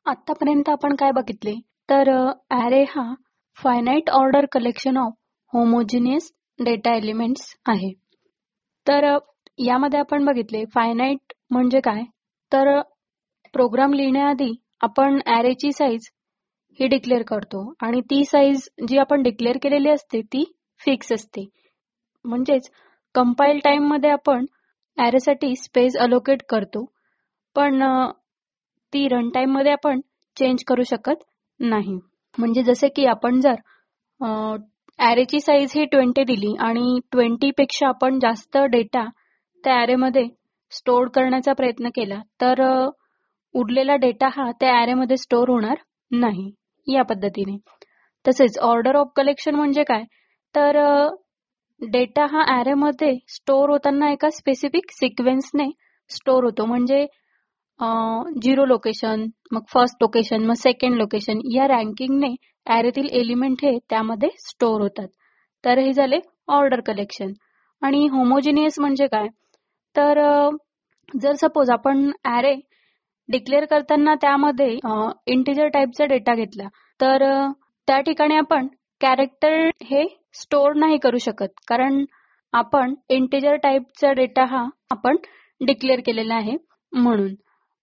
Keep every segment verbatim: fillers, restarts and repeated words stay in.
आतापर्यंत आपण काय बघितले तर ॲरे हा finite order collection of homogeneous data elements आहे. तर यामध्ये आपण बघितले फायनाईट म्हणजे काय, तर प्रोग्राम लिहिण्याआधी आपण ॲरेची साईज ही डिक्लेअर करतो आणि ती साईज जी आपण डिक्लेअर केलेली असते ती फिक्स असते. म्हणजेच कंपाईल टाइम मध्ये आपण ॲरेसाठी स्पेस अलोकेट करतो, पण ती रन टाइम मध्ये आपण चेंज करू शकत नाही. म्हणजे जसे की आपण जर ॲरेची साईज ही ट्वेंटी दिली आणि ट्वेंटी पेक्षा आपण जास्त डेटा त्या ॲरेमध्ये स्टोअर करण्याचा प्रयत्न केला तर उरलेला डेटा हा त्या ॲरेमध्ये स्टोअर होणार नाही या पद्धतीने. तसेच ऑर्डर ऑफ कलेक्शन म्हणजे काय, तर डेटा हा ॲरेमध्ये स्टोअर होताना एका स्पेसिफिक सिक्वेन्सने स्टोअर होतो. म्हणजे झिरो लोकेशन, मग फर्स्ट लोकेशन, मग सेकंड लोकेशन या रँकिंगने ॲरेतील एलिमेंट हे त्यामध्ये स्टोअर होतात. तर हे झाले ऑर्डर कलेक्शन. आणि होमोजिनियस म्हणजे काय, तर जर सपोज आपण ॲरे डिक्लेअर करताना त्यामध्ये इंटिजर टाईपचा डेटा घेतला तर त्या ठिकाणी आपण कॅरेक्टर हे स्टोअर नाही करू शकत, कारण आपण इंटिजर टाईपचा डेटा हा आपण डिक्लेअर केलेला आहे म्हणून.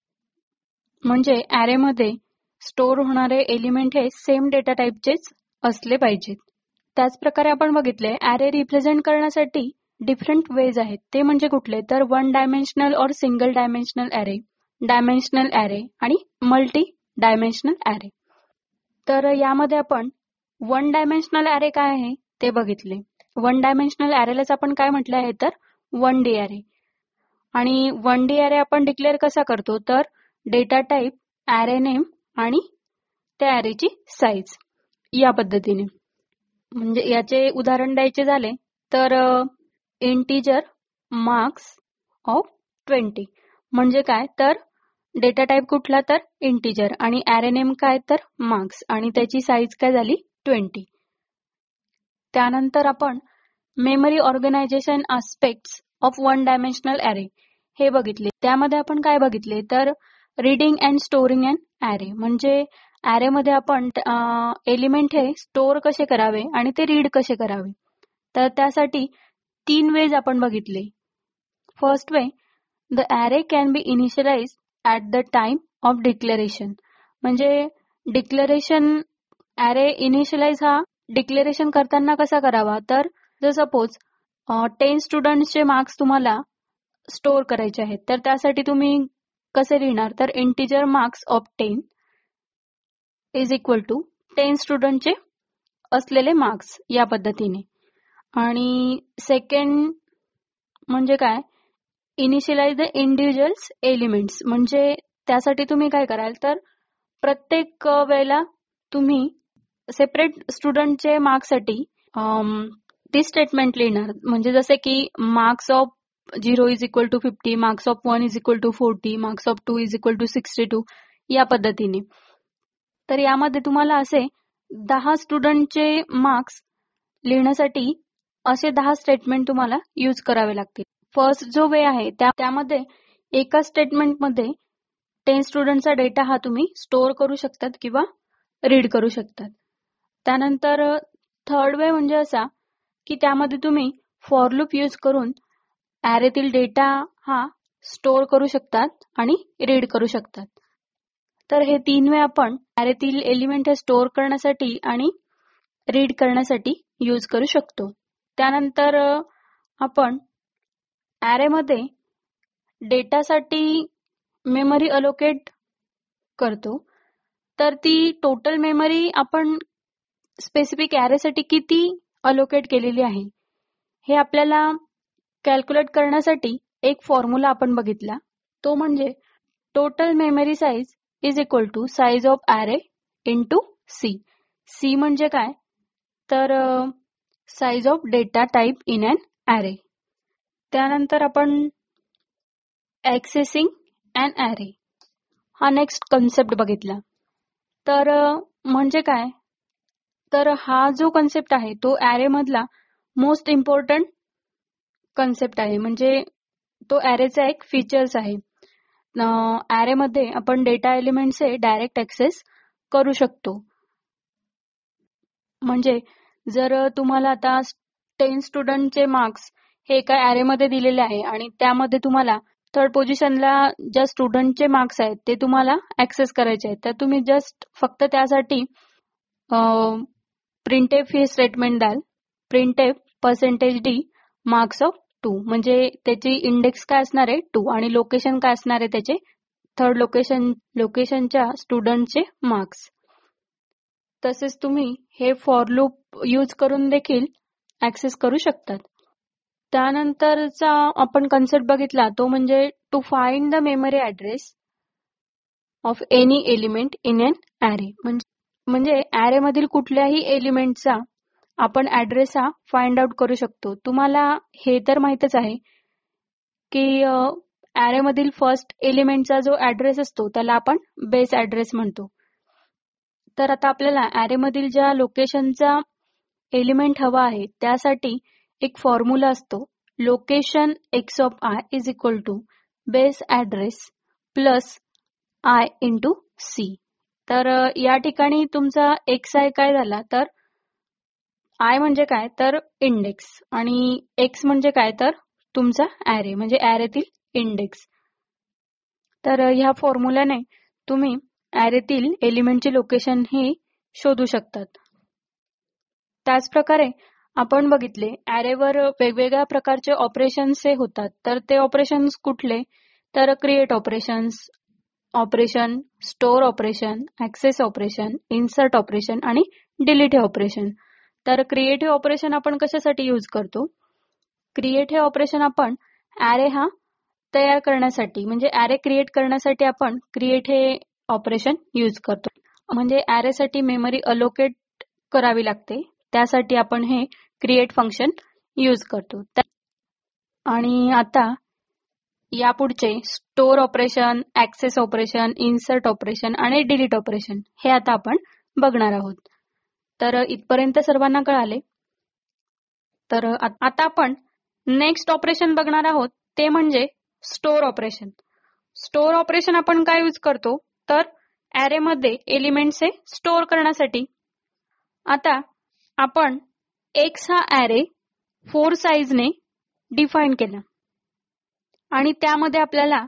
म्हणजे ॲरेमध्ये स्टोअर होणारे एलिमेंट हे सेम डेटा टाईपचेच असले पाहिजेत. त्याच प्रकारे आपण बघितले ॲरे रिप्रेझेंट करण्यासाठी डिफरंट वेज आहेत. ते म्हणजे कुठले, तर वन डायमेन्शनल और single dimensional array, dimensional array आणि मल्टी डायमेन्शनल ॲरे. तर यामध्ये आपण वन डायमेन्शनल ॲरे काय आहे ते बघितले. वन डायमेन्शनल ॲरेलाच आपण काय म्हटलं आहे, तर वन डी ॲरे. आणि वन डी ॲरे आपण डिक्लेअर कसा करतो, तर डेटा टाईप, ॲरे नेम आणि त्या ॲरेची साईज या पद्धतीने. म्हणजे याचे उदाहरण द्यायचे झाले तर इंटिजर मार्क्स ऑफ ट्वेंटी म्हणजे काय, तर डेटा टाईप कुठला, तर इंटिजर, आणि ॲरे नेम काय, तर मार्क्स, आणि त्याची साईज काय झाली ट्वेंटी. त्यानंतर आपण memory organisation aspects of one dimensional array हे बघितले. त्यामध्ये आपण काय बघितले, तर reading and storing and array. म्हणजे ॲरेमध्ये आपण एलिमेंट हे स्टोअर कसे करावे आणि ते रीड कसे करावे, तर त्यासाठी तीन वेज आपण बघितले. First way, the array can be initialise at the time of declaration. म्हणजे डिक्लेरेशन, ॲरे इनिशियलाइज हा डिक्लेरेशन करताना कसा करावा, तर जर सपोज टेन स्टुडंट्सचे मार्क्स तुम्हाला स्टोअर करायचे आहेत तर त्यासाठी तुम्ही कसे लिहिणार, तर integer marks of ten is equal to ten स्टुडंटचे असलेले मार्क्स या पद्धतीने. आणि सेकंड म्हणजे काय, इनिशियलाइज द इंडिव्हिज्युअल्स एलिमेंट्स. म्हणजे त्यासाठी तुम्ही काय कराल, तर प्रत्येक वेळेला तुम्ही सेपरेट स्टुडंटचे मार्क्ससाठी ती स्टेटमेंट लिहिणार. म्हणजे जसे की marks of zero is equal to fifty, marks of one is equal to forty, marks of two is equal to sixty two या पद्धतीने. तर यामध्ये तुम्हाला असे दहा स्टुडंटचे मार्क्स लिहिण्यासाठी असे दहा स्टेटमेंट तुम्हाला यूज करावे लागतील. फर्स्ट जो वे आहे त्या त्यामध्ये एका स्टेटमेंटमध्ये टेन स्टुडंटचा डेटा हा तुम्ही स्टोअर करू शकतात किंवा रीड करू शकतात. त्यानंतर थर्ड वे म्हणजे असा की त्यामध्ये तुम्ही फॉर लूप यूज करून ॲरेतील डेटा हा स्टोअर करू शकतात आणि रीड करू शकतात. तर हे तीन वे आपण ॲरेतील एलिमेंट हे स्टोअर करण्यासाठी आणि रीड करण्यासाठी यूज करू शकतो. त्यानंतर आपण ॲरेमध्ये डेटासाठी मेमरी अलोकेट करतो. तर ती टोटल मेमरी आपण स्पेसिफिक ॲरेसाठी किती अलोकेट केलेली आहे हे आपल्याला कॅल्क्युलेट करण्यासाठी एक फॉर्म्युला आपण बघितला. तो म्हणजे total memory size is equal to size of array into C. C म्हणजे काय, तर size of data type in an array. त्यानंतर आपण ॲक्सेसिंग अन ॲरे हा नेक्स्ट कन्सेप्ट बघितला. तर म्हणजे काय, तर हा जो कन्सेप्ट आहे तो ॲरे मधला मोस्ट इम्पॉर्टंट कन्सेप्ट आहे. म्हणजे तो ॲरेचा एक फीचर्स आहे. ऍरे मध्ये आपण डेटा एलिमेंटचे डायरेक्ट ऍक्सेस करू शकतो. म्हणजे जर तुम्हाला आता टेन स्टुडंटचे मार्क्स हे एका ऍरे मध्ये दिलेले आहे आणि त्यामध्ये तुम्हाला थर्ड पोझिशनला ज्या स्टुडंटचे मार्क्स आहेत ते तुम्हाला ऍक्सेस करायचे आहेत, तर तुम्ही जस्ट फक्त त्यासाठी प्रिंटएफ हे स्टेटमेंट द्याल. Printf percentage D marks of two, म्हणजे त्याची इंडेक्स काय असणार आहे टू आणि लोकेशन काय असणार आहे त्याचे थर्ड लोकेशन लोकेशनच्या स्टुडंटचे मार्क्स. तसेच तुम्ही हे फॉर लूप यूज करून देखील ऍक्सेस करू शकतात. त्यानंतरचा आपण कन्सेप्ट बघितला तो म्हणजे to find the memory address of any element in an array. म्हणजे ऍरे मधील कुठल्याही एलिमेंटचा आपण ऍड्रेस हा फाइंड आउट करू शकतो. तुम्हाला हे तर माहितच आहे की ऍरे मधील फर्स्ट एलिमेंटचा जो ऍड्रेस असतो त्याला आपण बेस ऍड्रेस म्हणतो. तर आता आपल्याला ऍरे मधील ज्या लोकेशनचा एलिमेंट हवा आहे त्यासाठी एक फॉर्म्युला असतो, location x of I is equal to base address plus I into C. तर या ठिकाणी तुमचा एक्स आय काय झाला, तर आय म्हणजे काय तर इंडेक्स आणि एक्स म्हणजे काय तर तुमचा ऍरे म्हणजे ऍरेतील इंडेक्स. तर ह्या फॉर्म्युल्याने तुम्ही ऍरेतील एलिमेंटचे लोकेशन हे शोधू शकतात. त्याच प्रकारे आपण बघितले ऍरेवर वेगवेगळ्या प्रकारचे ऑपरेशन्स हे होतात. तर ते ऑपरेशन्स कुठले, तर create operations, operation, store operation, access operation, insert operation आणि डिलीट हे ऑपरेशन. तर क्रिएट हे ऑपरेशन आपण कशासाठी यूज करतो, क्रिएट हे ऑपरेशन आपण ऍरे हा तयार करण्यासाठी म्हणजे ऍरे क्रिएट करण्यासाठी आपण क्रिएट हे ऑपरेशन यूज करतो. म्हणजे ऍरे साठी मेमरी अलोकेट करावी लागते, त्यासाठी आपण हे क्रिएट फंक्शन यूज करतो. आणि आता यापुढचे store operation, access operation, insert operation आणि डिलीट ऑपरेशन हे आता आपण बघणार आहोत. तर इथपर्यंत सर्वांना कळाले. तर आता आपण नेक्स्ट ऑपरेशन बघणार आहोत ते म्हणजे स्टोअर ऑपरेशन. स्टोअर ऑपरेशन आपण काय यूज करतो, तर ऍरे मध्ये एलिमेंट्स हे स्टोअर करण्यासाठी. आता आपण एक्स हा ऍरे फोर साइजने डिफाईन केला आणि त्यामध्ये आपल्याला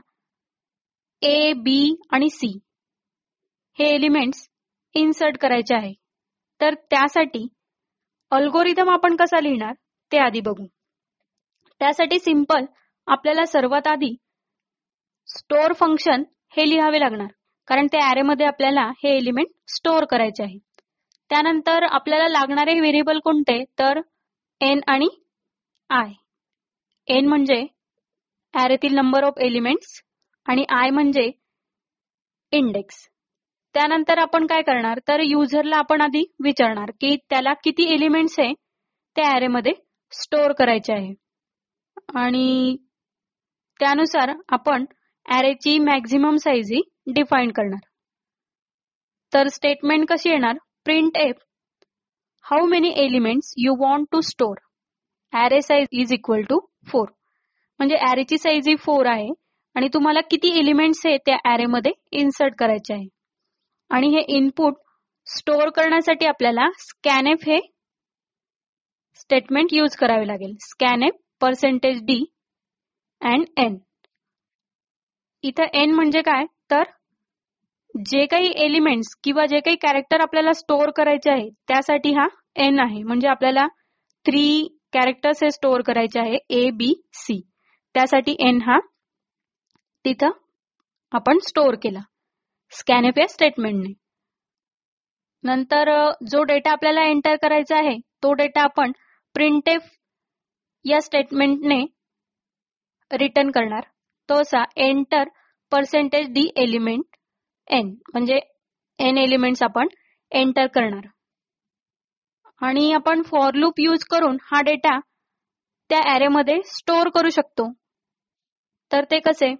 ए, बी आणि सी हे एलिमेंट्स इन्सर्ट करायचे आहे. तर त्यासाठी अल्गोरिदम आपण कसा लिहिणार ते आधी बघू. त्यासाठी सिंपल आपल्याला सर्वात आधी स्टोअर फंक्शन हे लिहावे लागणार, कारण त्या ऍरे मध्ये आपल्याला हे एलिमेंट स्टोअर करायचे आहे. त्यानंतर आपल्याला लागणारे व्हेरिएबल कोणते, तर एन आणि आय. एन म्हणजे ऍरेतील नंबर ऑफ एलिमेंट्स आणि आय म्हणजे इंडेक्स. त्यानंतर आपण काय करणार, तर युजरला आपण आधी विचारणार की त्याला किती एलिमेंट्स आहे त्या ऍरे मध्ये स्टोअर करायचे आहे आणि त्यानुसार आपण ऍरेची मॅक्झिमम साईज ही डिफाईन करणार. तर स्टेटमेंट कशी येणार, print F how many elements you want to store, array size is equal to four. म्हणजे ऍरेची साईज ही फोर आहे आणि तुम्हाला किती एलिमेंट्स आहे त्या ऍरे मध्ये इन्सर्ट करायचे आहे. आणि हे इनपुट स्टोअर करण्यासाठी आपल्याला स्कॅनएफ हे स्टेटमेंट यूज करावे लागेल. Scanf percentage D and N. इथं एन म्हणजे काय, तर जे काही एलिमेंट्स किंवा जे काही कॅरेक्टर आपल्याला स्टोअर करायचे आहे त्यासाठी हा एन आहे. म्हणजे आपल्याला थ्री कॅरेक्टर्स हे स्टोअर करायचे आहे, ए, बी, सी. त्यासाठी एन हा तिथं आपण स्टोअर केला स्कॅनएफ या स्टेटमेंटने. नंतर जो डेटा आपल्याला एंटर करायचा आहे तो डेटा आपण प्रिंटएफ या स्टेटमेंटने रिटर्न करणार. तो असा enter percentage D element N, म्हणजे एन एलिमेंट्स आपण एंटर करणार. आणि आपण फॉर लूप यूज करून हा डेटा त्या ऍरे मध्ये स्टोअर करू शकतो. तर ते कसे,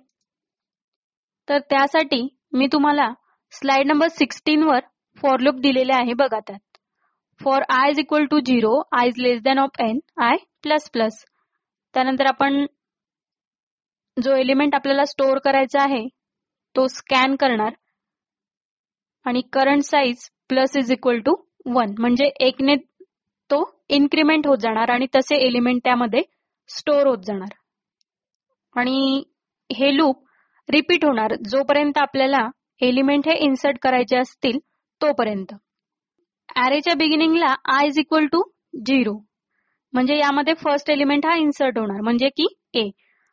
तर त्यासाठी मी तुम्हाला स्लाइड नंबर सिक्स्टीन वर फॉर लूप दिलेले आहे बघा. त्यात for I is equal to zero, I is less than of N, I plus plus. त्यानंतर आपण जो एलिमेंट आपल्याला स्टोअर करायचा आहे तो स्कॅन करणार आणि current size plus is equal to one म्हणजे एकने तो इन्क्रिमेंट होत जाणार आणि तसे एलिमेंट त्यामध्ये स्टोअर होत जाणार. आणि हे लूप रिपीट होणार जोपर्यंत आपल्याला एलिमेंट हे इन्सर्ट करायचे असतील तोपर्यंत. ॲरेच्या बिगिनिंगला i is equal to zero म्हणजे यामध्ये फर्स्ट एलिमेंट हा इन्सर्ट होणार म्हणजे की ए.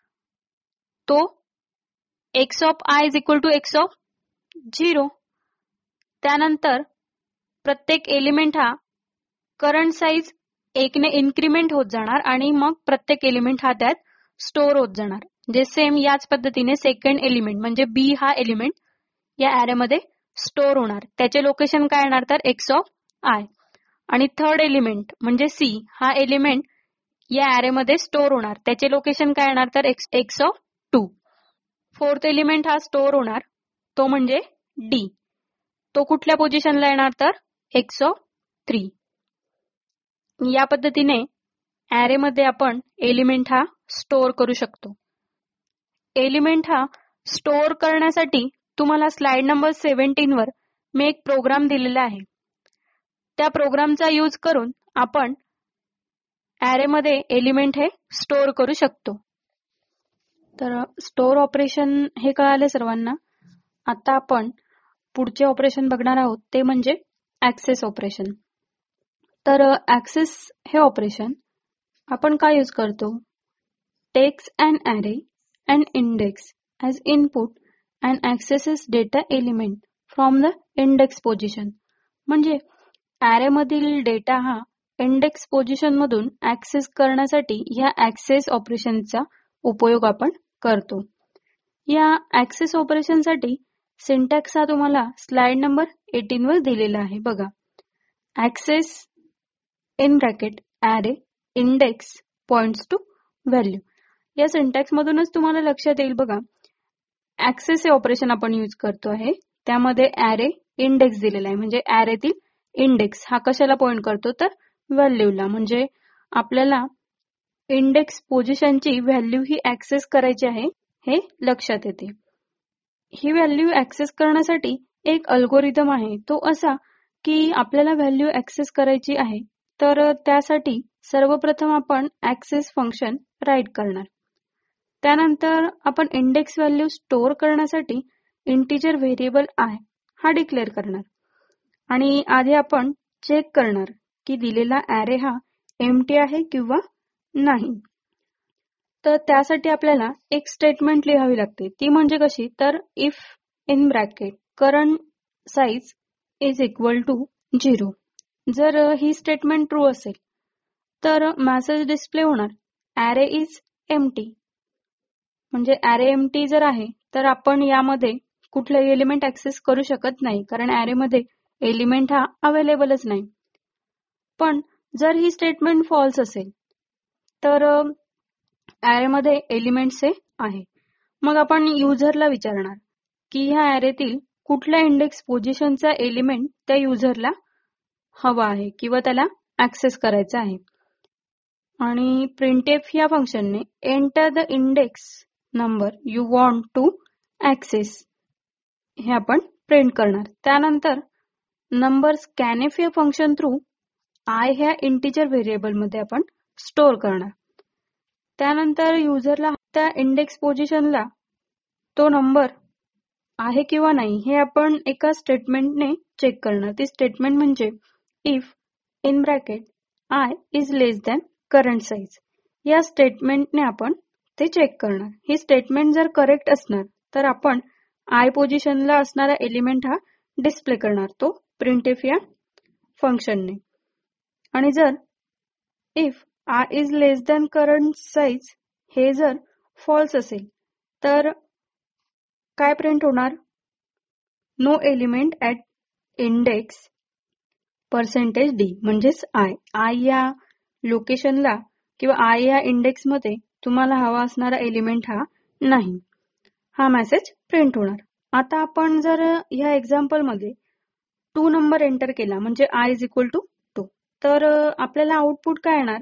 तो x of I is equal to x of zero. त्यानंतर प्रत्येक एलिमेंट हा करंट साईज एकने इन्क्रिमेंट होत जाणार आणि मग प्रत्येक एलिमेंट हा त्यात स्टोअर होत जाणार. जे सेम याच पद्धतीने सेकंड एलिमेंट म्हणजे बी हा एलिमेंट या ॲरेमध्ये स्टोअर होणार. त्याचे लोकेशन काय येणार तर एक्स ऑफ आय. आणि थर्ड एलिमेंट म्हणजे सी हा एलिमेंट या ॲरेमध्ये स्टोअर होणार. त्याचे लोकेशन काय येणार तर x x of two. Fourth element हा स्टोअर होणार तो म्हणजे डी. तो कुठल्या पोझिशनला येणार तर एक्स ऑफ थ्री. या पद्धतीने ॲरेमध्ये आपण एलिमेंट हा स्टोअर करू शकतो. एलिमेंट हा स्टोअर करण्यासाठी तुम्हाला स्लाइड नंबर सेव्हन्टीन वर मी एक प्रोग्राम दिलेला आहे. त्या प्रोग्रामचा यूज करून आपण ॲरेमध्ये एलिमेंट हे स्टोअर करू शकतो. तर स्टोअर ऑपरेशन हे कळाले सर्वांना. आता आपण पुढचे ऑपरेशन बघणार आहोत ते म्हणजे ऍक्सेस ऑपरेशन. तर ऍक्सेस हे ऑपरेशन आपण काय यूज करतो? Takes an array and index as input and accesses data element from the index position. म्हणजे ॲरेमधील डेटा हा इंडेक्स पोझिशन मधून ऍक्सेस करण्यासाठी ह्या ऍक्सेस ऑपरेशनचा उपयोग आपण करतो. या ऍक्सेस ऑपरेशनसाठी सिंटॅक्स हा तुम्हाला स्लाइड नंबर एटीन वर दिलेला आहे बघा. Access in bracket array index points to value. या सिंटॅक्स मधूनच तुम्हाला लक्षात येईल बघा. ऍक्सेस हे ऑपरेशन आपण यूज करतो आहे त्यामध्ये ॲरे इंडेक्स दिलेला आहे म्हणजे ॲरेतील इंडेक्स हा कशाला पॉइंट करतो तर व्हॅल्यूला. म्हणजे आपल्याला इंडेक्स पोझिशनची व्हॅल्यू ही ऍक्सेस करायची आहे हे लक्षात येते. ही व्हॅल्यू ऍक्सेस करण्यासाठी एक अल्गोरिदम आहे. तो असा की आपल्याला व्हॅल्यू ऍक्सेस करायची आहे तर त्यासाठी सर्वप्रथम आपण ऍक्सेस फंक्शन राईट करणार. त्यानंतर आपण इंडेक्स व्हॅल्यू स्टोअर करण्यासाठी इंटिजर व्हेरिएबल आय हा डिक्लेअर करणार. आणि आधी आपण चेक करणार की दिलेला ॲरे हा एम्प्टी आहे किंवा नाही. तर त्यासाठी आपल्याला एक स्टेटमेंट लिहावी लागते. ती म्हणजे कशी तर if in bracket current size is equal to zero. जर ही स्टेटमेंट ट्रू असेल तर मेसेज डिस्प्ले होणार ॲरे इज एम्प्टी. म्हणजे ॲरे एम्प्टी जर आहे तर आपण यामध्ये कुठलाही एलिमेंट ऍक्सेस करू शकत नाही कारण ॲरेमध्ये एलिमेंट हा अवेलेबलच नाही. पण जर ही स्टेटमेंट फॉल्स असेल तर ॲरेमध्ये एलिमेंट्स हे आहे. मग आपण युजरला विचारणार की ह्या ॲरेतील कुठल्या इंडेक्स पोझिशनचा एलिमेंट त्या युजरला हवा आहे किंवा त्याला ऍक्सेस करायचा आहे. आणि प्रिंटएफ या फंक्शनने enter the index number you want to access हे आपण प्रिंट करणार. त्यानंतर नंबर स्कॅनएफ या फंक्शन थ्रू आय ह्या इंटिजर व्हेरिएबल मध्ये आपण स्टोअर करणार. त्यानंतर युजरला त्या इंडेक्स पोझिशनला तो नंबर आहे किंवा नाही हे आपण एका स्टेटमेंटने चेक करणार. ती स्टेटमेंट म्हणजे if in bracket i is less than current size. या स्टेटमेंटने आपण ते चेक करणार. ही स्टेटमेंट जर करेक्ट असणार तर आपण आय पोझिशनला असणारा एलिमेंट हा डिस्प्ले करणार तो प्रिंटएफ या फंक्शनने. आणि जर if i is less than current size हे जर फॉल्स असेल तर काय प्रिंट होणार? No element at index percentage d म्हणजेच आय. आय या लोकेशनला किंवा आय या इंडेक्स मध्ये तुम्हाला हवा असणारा एलिमेंट हा नाही. हा मेसेज प्रिंट होणार. आता आपण जर ह्या एक्झाम्पल मध्ये टू नंबर एंटर केला म्हणजे i is equal to two तर आपल्याला आउटपुट काय येणार?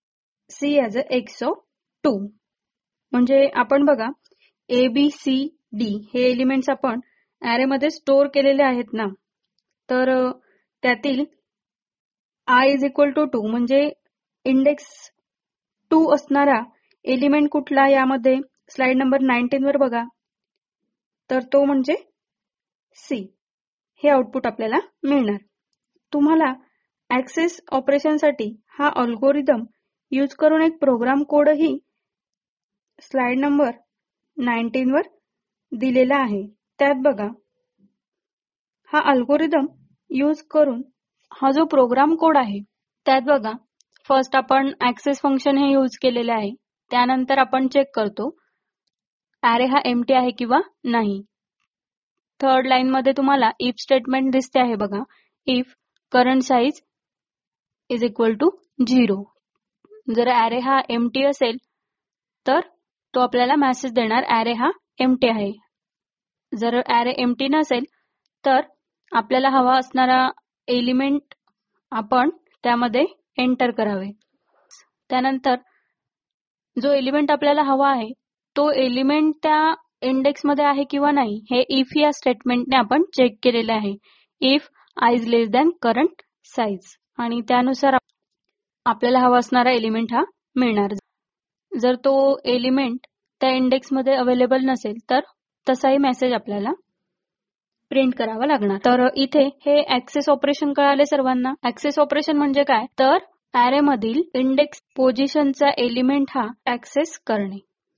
C as a x of two. म्हणजे आपण बघा ए बी सी डी हे एलिमेंट्स आपण ऍरे मध्ये स्टोअर केलेले आहेत ना, तर त्यातील i is equal to two म्हणजे इंडेक्स टू असणारा एलिमेंट कुठला यामध्ये स्लाइड नंबर नाईन्टीन वर बघा, तर तो म्हणजे सी हे आउटपुट आपल्याला मिळणार. तुम्हाला ऍक्सेस ऑपरेशनसाठी हा अल्गोरिदम यूज करून एक प्रोग्राम कोडही स्लाइड नंबर नाईन्टीन वर दिलेला आहे. त्यात बघा, हा अल्गोरिदम यूज करून हा जो प्रोग्राम कोड आहे त्यात बघा, फर्स्ट आपण ऍक्सेस फंक्शन हे यूज केलेले आहे. त्यानंतर आपण चेक करतो ऍरे हा एम्प्टी आहे किंवा नाही. थर्ड लाईन मध्ये तुम्हाला इफ स्टेटमेंट दिसते आहे बघा, if current size is equal to zero. जर ऍरे हा एम्प्टी असेल तर तो आपल्याला मेसेज देणार ऍरे हा एम्प्टी आहे. जर ऍरे एम्प्टी नसेल तर आपल्याला हवा असणारा एलिमेंट आपण त्यामध्ये एंटर करावे. त्यानंतर जो एलिमेंट आपल्याला हवा आहे तो एलिमेंट त्या इंडेक्स मध्ये आहे किंवा नाही हे इफ या स्टेटमेंटने आपण चेक केलेले आहे. If i is less than current size आणि त्यानुसार आपल्याला हवा असणारा एलिमेंट हा मिळणार. जर तो एलिमेंट त्या इंडेक्स मध्ये अवेलेबल नसेल तर तसाही मेसेज आपल्याला प्रिंट करावा लागणार. तर इथे हे ऍक्सेस ऑपरेशन कळाले सर्वांना. ऍक्सेस ऑपरेशन म्हणजे काय, तर ऍरे मधील इंडेक्स पोझिशनचा एलिमेंट हा ऍक्सेस करणे.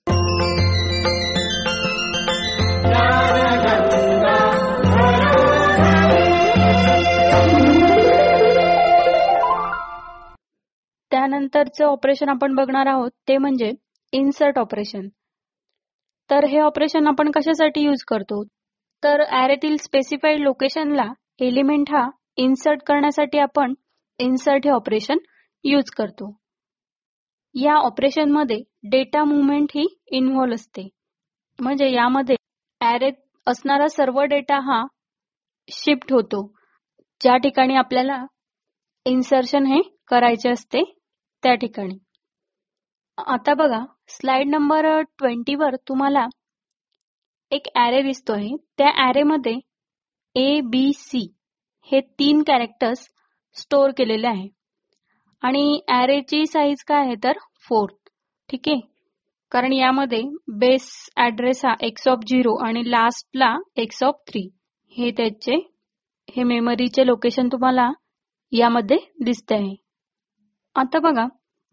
त्यानंतरचं ऑपरेशन आपण बघणार आहोत ते म्हणजे इन्सर्ट ऑपरेशन. तर हे ऑपरेशन आपण कशासाठी यूज करतो, तर ऍरेतील स्पेसिफाईड लोकेशनला एलिमेंट हा इन्सर्ट करण्यासाठी आपण इन्सर्ट हे ऑपरेशन यूज करतो. या ऑपरेशन मध्ये डेटा मुवमेंट ही इन्व्हॉल्व असते. म्हणजे यामध्ये ऍरेत असणारा सर्व डेटा हा शिफ्ट होतो ज्या ठिकाणी आपल्याला इन्सर्शन हे करायचे असते त्या ठिकाणी. आता बघा, स्लाइड नंबर ट्वेंटी वर तुम्हाला एक ऍरे दिसतो आहे. त्या ऍरे मध्ये ए बी सी हे तीन कॅरेक्टर्स स्टोअर केलेले आहे आणि ऍरेची साईज काय आहे तर फोर. ठीक आहे, कारण यामध्ये बेस ऍड्रेस हा एक्स ऑफ झिरो आणि लास्टला एक्स ऑफ थ्री हे त्याचे हे मेमरीचे लोकेशन तुम्हाला यामध्ये दिसते आहे. आता बघा,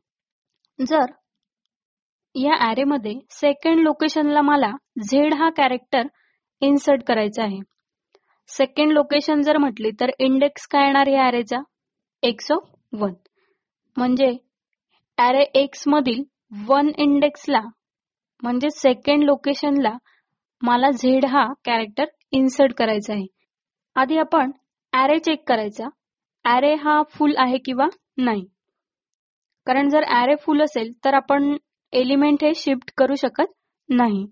जर या ऍरे मध्ये सेकंड लोकेशनला मला झेड हा कॅरेक्टर इन्सर्ट करायचा आहे. सेकंड लोकेशन जर म्हटली तर इंडेक्स काय येणार या ऍरेचा एक्स ऑफ वन. म्हणजे ऍरे एक्स मधील वन इंडेक्सला म्हणजे सेकंड लोकेशनला मला झेड हा कॅरेक्टर इन्सर्ट करायचा आहे. आधी आपण ऍरे चेक करायचा, ऍरे हा फुल आहे किंवा नाही. कारण जर ऍरे फुल असेल तर आपण एलिमेंट हे शिफ्ट करू शकत नाही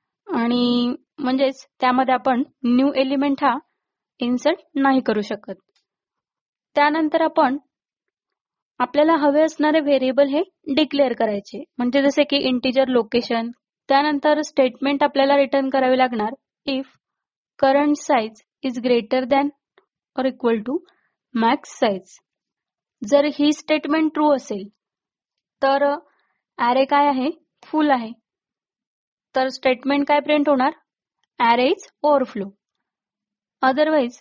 आणि म्हणजेच त्यामध्ये आपण न्यू एलिमेंट हा इन्सर्ट नाही करू शकत. त्यानंतर आपण आपल्याला हवे असणारे व्हेरिएबल हे डिक्लेअर करायचे, म्हणजे जसे की इंटिजर लोकेशन. त्यानंतर स्टेटमेंट आपल्याला रिटर्न करावी लागणार if current size is greater than or equal to max size. जर ही स्टेटमेंट ट्रू असेल तर ऍरे काय आहे फुल आहे, तर स्टेटमेंट काय प्रिंट होणार ऍरे इज ओव्हरफ्लो. अदरवाइज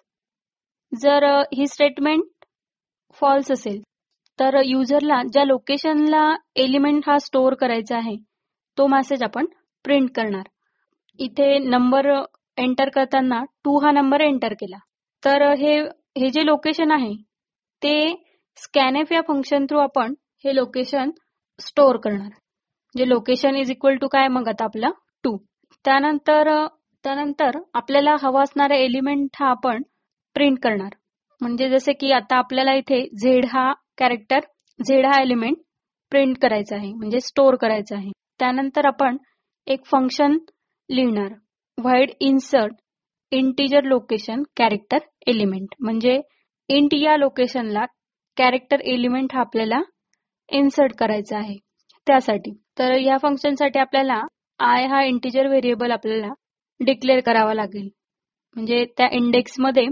जर ही स्टेटमेंट फॉल्स असेल तर युजरला ज्या लोकेशनला एलिमेंट हा स्टोअर करायचा आहे तो मेसेज आपण प्रिंट करणार. इथे नंबर एंटर करताना टू हा नंबर एंटर केला तर हे हे जे लोकेशन आहे ते स्कॅनएफ या फंक्शन थ्रू आपण हे लोकेशन स्टोअर करणार. जे लोकेशन इज इक्वल टू काय मग आता आपला टू. त्यानंतर त्यानंतर आपल्याला हवा असणारा एलिमेंट हा आपण प्रिंट करणार. म्हणजे जसे की आता आपल्याला इथे झेड हा कॅरेक्टर झेड हा एलिमेंट प्रिंट करायचा आहे म्हणजे स्टोअर करायचा आहे. त्यानंतर आपण एक फंक्शन लिहिणार void insert integer location character element. म्हणजे इंट या लोकेशनला कॅरेक्टर एलिमेंट हा आपल्याला इन्सर्ट करायचा आहे त्यासाठी. तर या फंक्शनसाठी आपल्याला आय हा इंटिजर व्हेरिएबल आपल्याला डिक्लेअर करावा लागेल. म्हणजे त्या इंडेक्समध्ये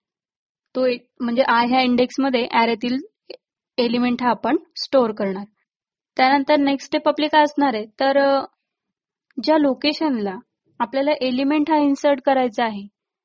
तो म्हणजे आय ह्या इंडेक्समध्ये ॲरेतील एलिमेंट हा आपण स्टोअर करणार. त्यानंतर नेक्स्ट स्टेप आपली काय असणार आहे, तर ज्या लोकेशनला आपल्याला एलिमेंट हा इन्सर्ट करायचा आहे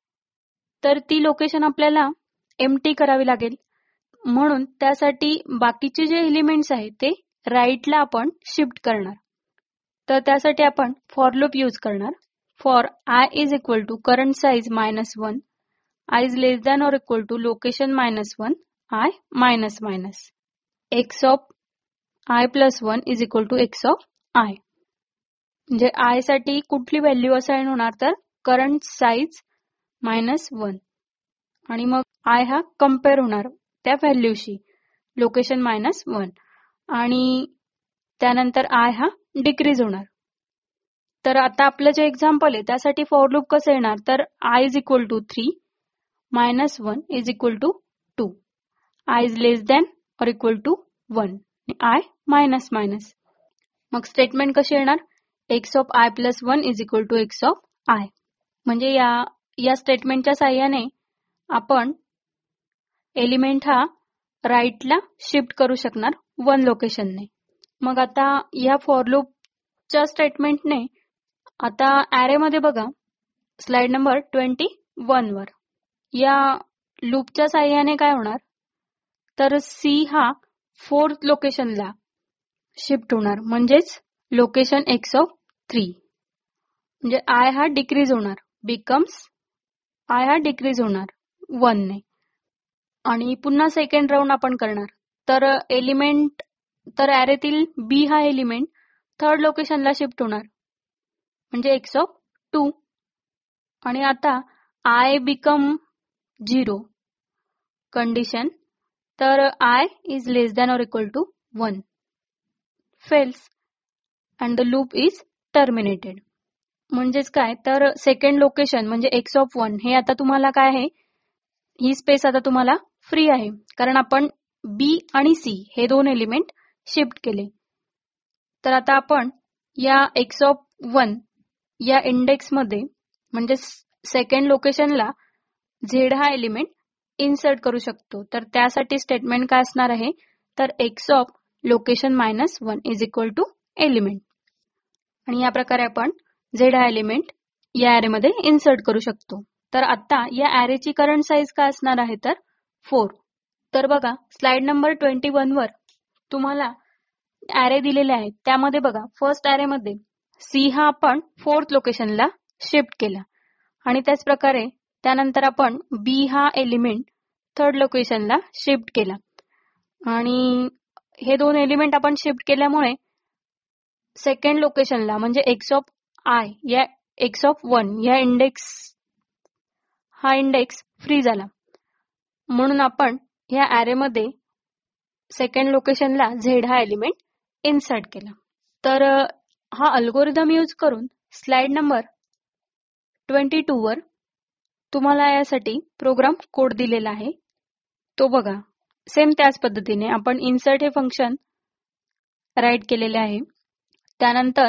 तर ती लोकेशन आपल्याला एम्प्टी करावी लागेल. म्हणून त्यासाठी बाकीचे जे एलिमेंट्स आहेत ते राईटला आपण शिफ्ट करणार. तर त्यासाठी आपण फॉर लूप यूज करणार. For I is equal to current size minus one, i is less than or equal to location minus one, i minus minus, x of i plus one is equal to x of i. म्हणजे i साठी कुठली value assign होणार, तर current size minus one, आणि मग I हा compare होणार त्या व्हॅल्यूशी लोकेशन मायनस वन, आणि त्यानंतर आय हा डिक्रीज होणार. तर आता आपलं जे एक्झाम्पल आहे त्यासाठी फॉर लूप कसं येणार, तर i is equal to three, minus one is equal to two, i is less than or equal to one, i minus minus. मग स्टेटमेंट कशी येणार, x of i plus one is equal to x of i. म्हणजे या या स्टेटमेंटच्या साह्याने आपण element हा राईटला शिफ्ट करू शकणार वन लोकेशनने. मग आता या फॉर लूपच्या स्टेटमेंटने आता ॲरे मध्ये बघा स्लाइड नंबर ट्वेंटी वन वर या लूपच्या साह्याने काय होणार, तर सी हा फोर्थ लोकेशनला शिफ्ट होणार, म्हणजेच लोकेशन एक्स ऑफ थ्री. म्हणजे आय हा डिक्रीज होणार, बिकम्स आय हा डिक्रीज होणार वन ने. आणि पुन्हा सेकंड राऊंड आपण करणार. तर एलिमेंट तर ॲरेतील बी हा एलिमेंट थर्ड लोकेशनला शिफ्ट होणार, म्हणजे एक्स ऑफ टू. आणि आता आय बिकम झिरो कंडिशन, तर i is less than or equal to one, fails, and the loop is terminated. म्हणजेच काय, तर सेकंड लोकेशन म्हणजे एक्स ऑफ वन हे आता तुम्हाला काय आहे, ही स्पेस आता तुम्हाला फ्री आहे, कारण आपण बी आणि सी हे दोन एलिमेंट शिफ्ट केले. तर आता आपण या एक्स ऑफ वन या इंडेक्समध्ये म्हणजे सेकंड लोकेशनला झेड हा एलिमेंट इन्सर्ट करू शकतो. तर त्यासाठी स्टेटमेंट काय असणार आहे, तर x of location minus one is equal to element. आणि या प्रकारे आपण झेड हा एलिमेंट या ॲरेमध्ये इन्सर्ट करू शकतो. तर आता या ॲरेची करंट साइज काय असणार आहे, तर फोर. तर बघा स्लाइड नंबर ट्वेंटी वन वर तुम्हाला ॲरे दिलेले आहेत. त्यामध्ये बघा फर्स्ट ॲरेमध्ये सी हा आपण फोर्थ लोकेशनला शिफ्ट केला, आणि त्याच प्रकारे त्यानंतर आपण बी हा एलिमेंट थर्ड लोकेशनला शिफ्ट केला. आणि हे दोन एलिमेंट आपण शिफ्ट केल्यामुळे सेकंड लोकेशनला म्हणजे एक्स ऑफ आय या एक्स ऑफ वन या इंडेक्स हा इंडेक्स फ्री झाला. म्हणून आपण या ॲरेमध्ये सेकंड लोकेशनला झेड हा एलिमेंट इन्सर्ट केला. तर हा अल्गोरिदम यूज करून स्लाइड नंबर ट्वेंटी टू वर तुम्हाला यासाठी प्रोग्राम कोड दिलेला आहे, तो बघा. सेम त्याच पद्धतीने आपण इन्सर्ट हे फंक्शन राईट केलेले आहे. त्यानंतर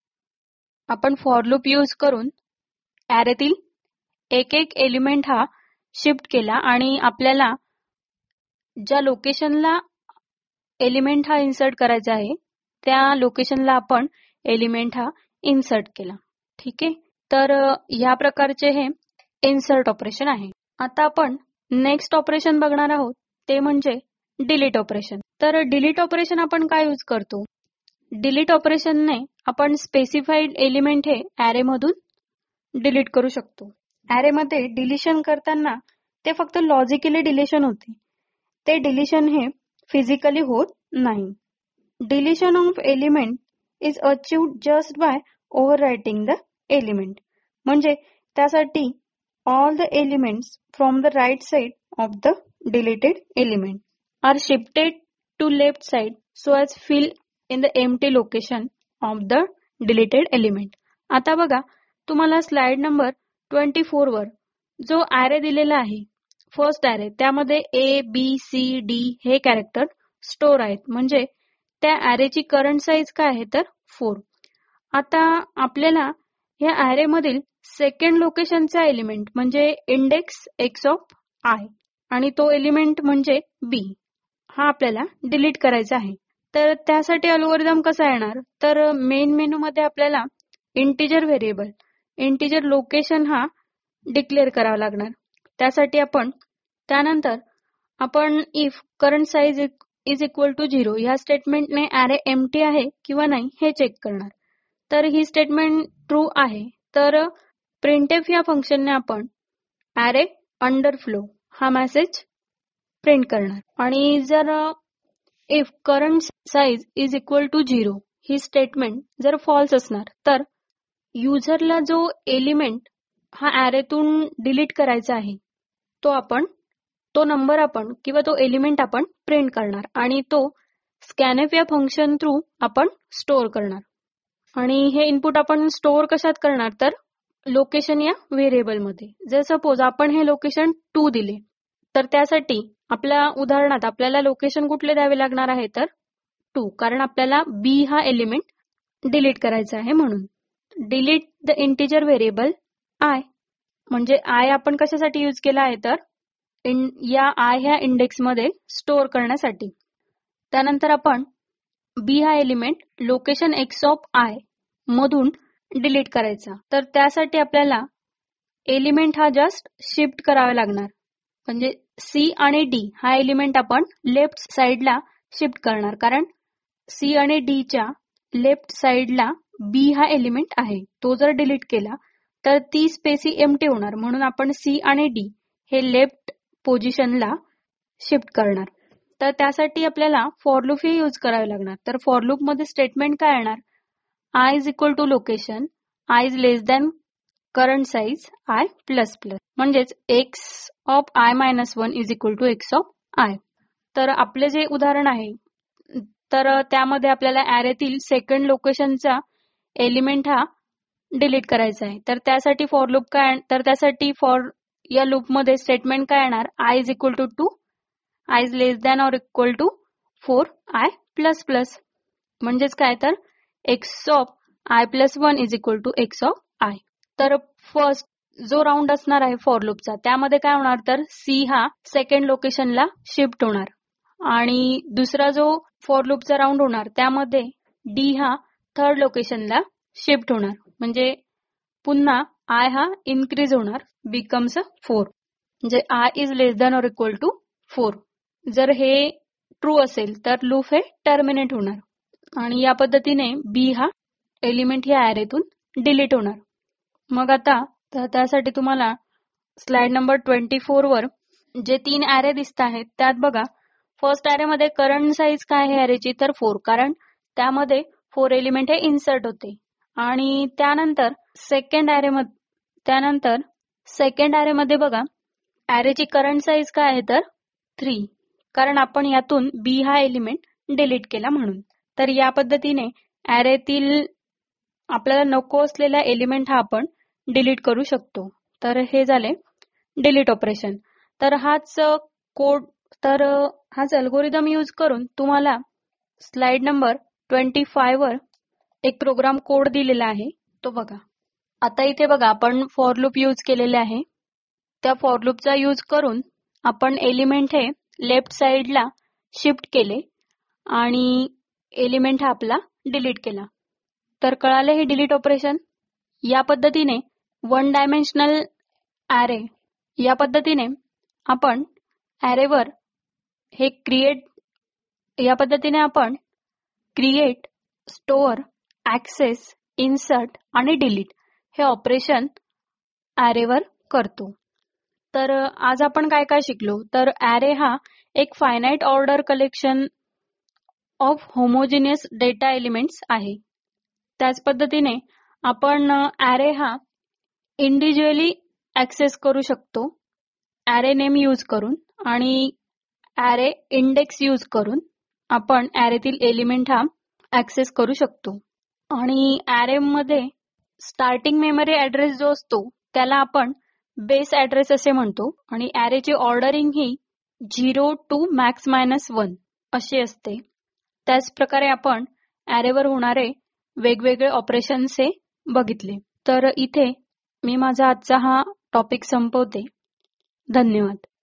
आपण फॉर लूप यूज करून ॲरेतील एक एक एलिमेंट हा शिफ्ट केला, आणि आपल्याला ज्या लोकेशनला एलिमेंट हा इन्सर्ट करायचा आहे त्या लोकेशनला आपण एलिमेंट हा इन्सर्ट केला. ठीक आहे, तर ह्या प्रकारचे हे इन्सर्ट ऑपरेशन आहे. आता आपण नेक्स्ट ऑपरेशन बघणार आहोत, ते म्हणजे डिलीट ऑपरेशन. तर डिलीट ऑपरेशन आपण काय यूज करतो, डिलीट ऑपरेशनने आपण स्पेसिफाईड एलिमेंट हे ॲरे मधून डिलीट करू शकतो. ॲरे मध्ये डिलिशन करताना ते फक्त लॉजिकली डिलिशन होते, ते डिलिशन हे फिजिकली होत नाही. Deletion of element is achieved just by overwriting the element. म्हणजे त्यासाठी all the elements from the right side of the deleted element are shifted to left side so as fill in the empty location of the deleted element. आता बघा तुम्हाला slide number twenty four वर जो array दिलेला आहे first array, त्यामध्ये A B C D हे character store आहेत. म्हणजे त्या ॲरेची करंट साइज काय आहे, तर फोर. आता आपल्याला या ॲरे मधील सेकंड लोकेशनचा एलिमेंट म्हणजे इंडेक्स एक्स ऑफ आय आणि तो एलिमेंट म्हणजे बी हा आपल्याला डिलीट करायचा आहे. तर त्यासाठी अल्गोरिदम कसा येणार, तर मेन मेनू मध्ये आपल्याला इंटिजर व्हेरिएबल इंटिजर लोकेशन हा डिक्लेअर करावा लागणार. त्यासाठी आपण त्यानंतर आपण if current size is equal to zero ह्या स्टेटमेंटने ॲरे एम्प्टी आहे किंवा नाही हे चेक करणार. तर ही स्टेटमेंट ट्रू आहे तर प्रिंटएफ या फंक्शनने आपण ॲरे अंडरफ्लो हा मेसेज प्रिंट करणार. आणि जर if current size is equal to zero ही स्टेटमेंट जर फॉल्स असणार तर युजरला जो एलिमेंट हा ॲरेतून डिलीट करायचा आहे तो आपण तो नंबर आपण किंवा तो एलिमेंट आपण प्रिंट करणार आणि तो स्कॅनएफ या फंक्शन थ्रू आपण स्टोअर करणार. आणि हे इनपुट आपण स्टोअर कशात करणार, तर लोकेशन या व्हेरिएबल मध्ये. जर सपोज आपण हे लोकेशन टू दिले तर त्यासाठी आपल्या उदाहरणात आपल्याला लोकेशन कुठले द्यावे लागणार आहे, तर टू, कारण आपल्याला बी हा एलिमेंट डिलीट करायचा आहे म्हणून. Delete the integer variable i म्हणजे आय आपण कशासाठी यूज केला आहे, तर इन या आय ह्या इंडेक्स मध्ये स्टोअर करण्यासाठी. त्यानंतर आपण बी हा element location x of i मधून डिलीट करायचा. तर त्यासाठी आपल्याला एलिमेंट हा जस्ट शिफ्ट करावा लागणार. म्हणजे सी आणि डी हा एलिमेंट आपण लेफ्ट साइडला शिफ्ट करणार, कारण सी आणि डी च्या लेफ्ट साइडला बी हा एलिमेंट आहे. तो जर डिलीट केला तर ती स्पेस ही एम्प्टी होणार, म्हणून आपण सी आणि डी हे लेफ्ट पोझिशनला शिफ्ट करणार. तर त्यासाठी आपल्याला फॉर लूप हे यूज करावे लागणार. तर फॉर लूप मध्ये स्टेटमेंट काय येणार, i is equal to location i is less than current size i plus plus, म्हणजेच x of i minus one is equal to x of i. तर आपले जे उदाहरण आहे तर त्यामध्ये आपल्याला ॲरेतील सेकंड लोकेशनचा एलिमेंट हा डिलीट करायचा आहे. तर त्यासाठी फॉर लूप काय, तर त्यासाठी फॉर या लूप मध्ये स्टेटमेंट काय येणार, i is equal to two i is less than or equal to four i plus plus, म्हणजेच काय, तर x of i plus one is equal to x of i. तर फर्स्ट जो round असणार आहे फॉर लूपचा त्यामध्ये काय होणार, तर सी हा सेकंड लोकेशनला शिफ्ट होणार आणि दुसरा जो फॉर लूपचा राऊंड होणार त्यामध्ये डी हा थर्ड लोकेशनला शिफ्ट होणार. म्हणजे पुन्हा आय हा इन्क्रीज होणार, बिकम्स फोर, म्हणजे i is less than or equal to four. जर हे ट्रू असेल तर लूप हे टर्मिनेट होणार आणि या पद्धतीने बी हा एलिमेंट या ॲरेतून डिलीट होणार. मग आता तर त्यासाठी तुम्हाला स्लाइड नंबर ट्वेंटी फोर वर जे तीन ॲरे दिसत आहेत त्यात बघा, फर्स्ट ॲरे मध्ये करंट साइज काय आहे ॲरेची, तर फोर, कारण त्यामध्ये फोर एलिमेंट हे इन्सर्ट होते. आणि त्यानंतर सेकंड ॲरे मध्ये त्यानंतर सेकंड ॲरे मध्ये बघा ॲरेची करंट साइज काय आहे, तर थ्री, कारण आपण यातून बी हा एलिमेंट डिलीट केला म्हणून. तर या पद्धतीने ॲरेतील आपल्याला नको असलेला एलिमेंट हा आपण डिलीट करू शकतो. तर हे झाले डिलीट ऑपरेशन. तर हाच कोड तर हाच अल्गोरिदम यूज करून तुम्हाला स्लाइड नंबर ट्वेंटी फाय वर एक प्रोग्राम कोड दिलेला आहे तो बघा. आता इथे बघा आपण फॉर लूप यूज केलेले आहे. त्या फॉर लूपचा यूज करून आपण एलिमेंट हे लेफ्ट साइडला शिफ्ट केले आणि एलिमेंट हा आपला डिलीट केला. तर कळाले हे डिलीट ऑपरेशन. या पद्धतीने वन डायमेन्शनल ॲरे या पद्धतीने आपण ॲरेवर हे क्रिएट या पद्धतीने आपण क्रिएट, स्टोअर, ऍक्सेस, इन्सर्ट आणि डिलीट हे ऑपरेशन ॲरेवर करतो. तर आज आपण काय काय शिकलो, तर ॲरे हा एक finite order collection of homogeneous data elements आहे. त्याच पद्धतीने आपण ॲरे हा इंडिव्हिज्युअली ऍक्सेस करू शकतो ॲरे नेम यूज करून, आणि ॲरे इंडेक्स यूज करून आपण ॲरेतील एलिमेंट हा ऍक्सेस करू शकतो. आणि ॲरे मध्ये स्टार्टिंग मेमरी ऍड्रेस जो असतो त्याला आपण बेस ऍड्रेस असे म्हणतो आणि ॲरेची ऑर्डरिंग ही zero to max minus one अशी असते. त्याच प्रकारे आपण ॲरेवर होणारे वेगवेगळे ऑपरेशन्स हे बघितले. तर इथे मी माझा आजचा हा टॉपिक संपवते. धन्यवाद.